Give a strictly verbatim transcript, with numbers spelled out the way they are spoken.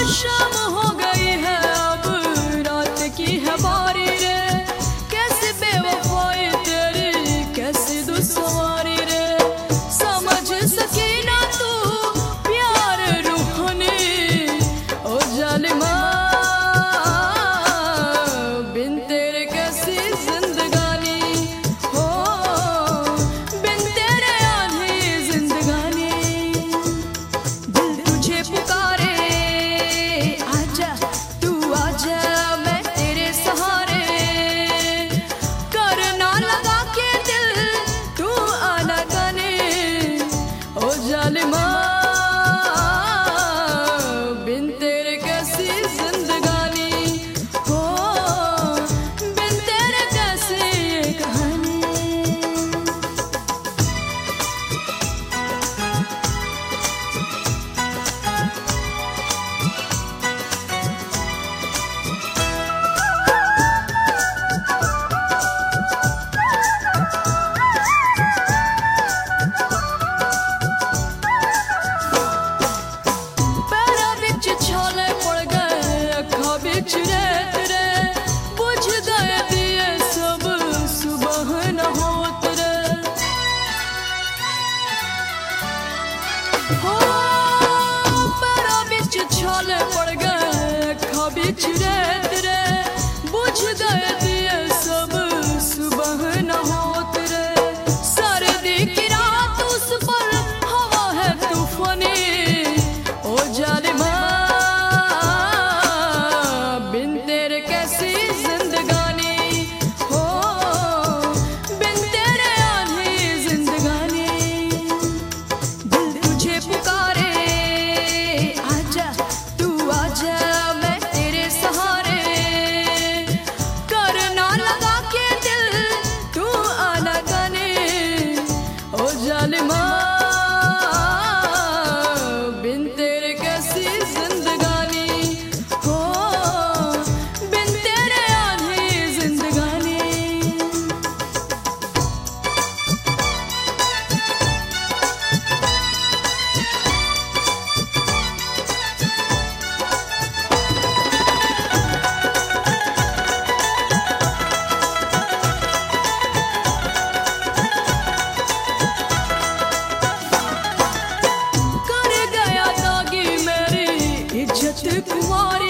शाम हो गई है अब रात की है बारी रे, कैसे बेवफाई तेरी कैसे दुश्वारी रे, समझ सकी ना तू प्यार रूहानी ओ जालिमा, बिन तेरे कैसी जिंदगानी हो, बिन तेरे आधी जिंदगानी। दिल तुझे पुकारे आजा तू आजा मैं तेरे सहारे, करना लगा के दिल तू आना गाने ओ जालिमा, बिन तेरे कैसी जिंदगानी हो, बिन तेरे कैसी ये कहानी। पैरा बिच छाले पड़ गए अखा बिच रेत रे, बुझ गए दिए सब सुबह न होत रे, हो पैरा बिच छाले पड़ गए अखा बिच रेत रे, बुझ गए दिए सब सुबह न होत रे, सर्दी की रात उस पर हवा है तूफानी ओ जालिमा, बिन तेरे कैसी जिंदगानी हो, बिन तेरे आधी जिंदगानी। दिल तुझे पुकारे आजा तू आजा मैं तेरे सहारे, करना लगा के दिल तू आना गाने ओ जालिमा, बिन तेरे कैसी जिंदगानी हो, बिन तेरे आधी जिंदगानी। कर गया दागी मेरी इज्जत कुंवारी